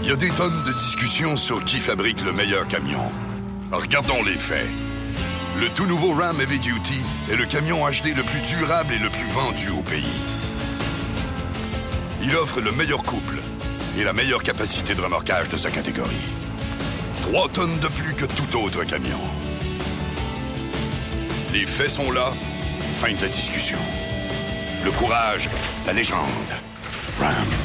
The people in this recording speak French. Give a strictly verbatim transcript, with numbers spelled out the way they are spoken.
Il y a des tonnes de discussions sur qui fabrique le meilleur camion. Regardons les faits. Le tout nouveau Ram Heavy Duty est le camion H D le plus durable et le plus vendu au pays. Il offre le meilleur couple et la meilleure capacité de remorquage de sa catégorie. Trois tonnes de plus que tout autre camion. Les faits sont là, fin de la discussion. Le courage, la légende. Ram.